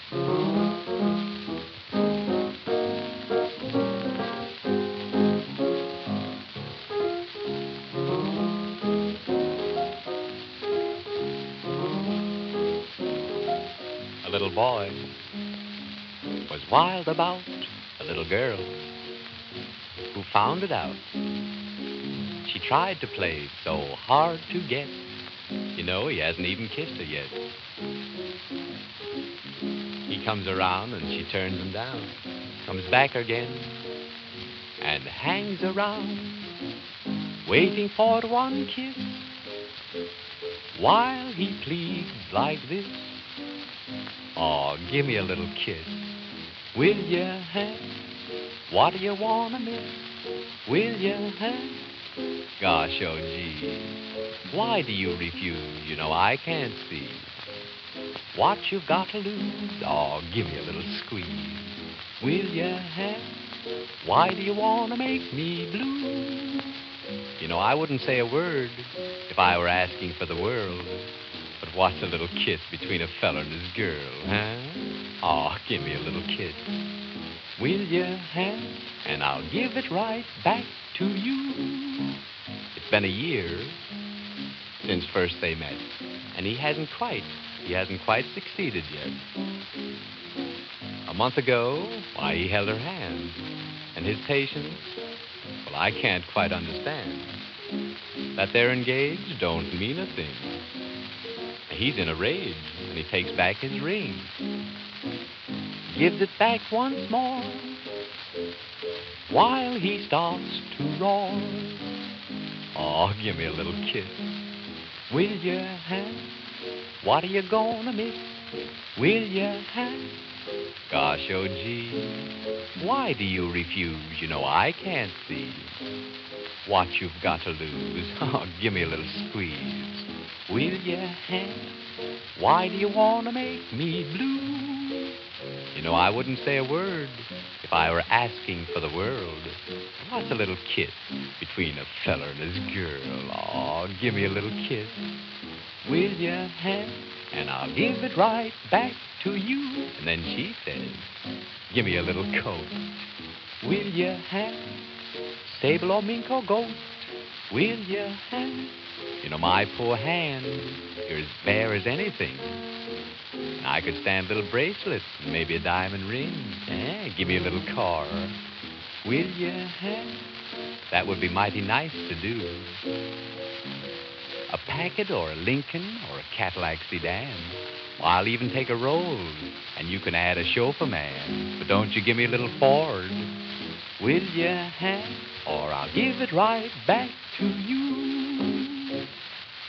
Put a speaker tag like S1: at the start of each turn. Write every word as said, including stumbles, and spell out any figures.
S1: A little boy was wild about a little girl who found it out. She tried to play so hard to get. You know, he hasn't even kissed her yet. He comes around and she turns him down. Comes back again and hangs around, waiting for one kiss while he pleads like this. Oh, give me a little kiss, will ya, huh? What do you wanna miss? Will ya, huh? Gosh, oh gee, why do you refuse? You know I can't see what you've got to lose. Oh, give me a little squeeze, will ya, huh? Why do you wanna make me blue? You know I wouldn't say a word if I were asking for the world. But what's a little kiss between a feller and his girl, huh? Oh, give me a little kiss, will ya, huh? And I'll give it right back to you. It's been a year since first they met, and he hasn't quite, he hasn't quite succeeded yet. A month ago, why, he held her hand, and his patience, well, I can't quite understand. That they're engaged don't mean a thing. He's in a rage, and he takes back his ring, gives it back once more, while he starts to roar. Oh, give me a little kiss, will ya, huh? What are you gonna miss? Will ya, huh? Gosh, oh gee, why do you refuse? You know I can't see what you've got to lose. Oh, give me a little squeeze, will ya, huh? Why do you want to make me blue? You know, I wouldn't say a word if I were asking for the world. What's a little kiss between a feller and his girl? Oh, give me a little kiss, will ya, huh? And I'll give it right back to you. And then she says, give me a little coat, will ya, huh? Sable or mink or goat, will ya, huh? You know, my poor hand, you're as bare as anything. And I could stand little bracelets and maybe a diamond ring. Eh, give me a little car, will ya, huh? That would be mighty nice to do. A Packard or a Lincoln or a Cadillac sedan. Well, I'll even take a Rolls, and you can add a chauffeur man. But don't you give me a little Ford, will ya, huh? Or I'll give it right back to you.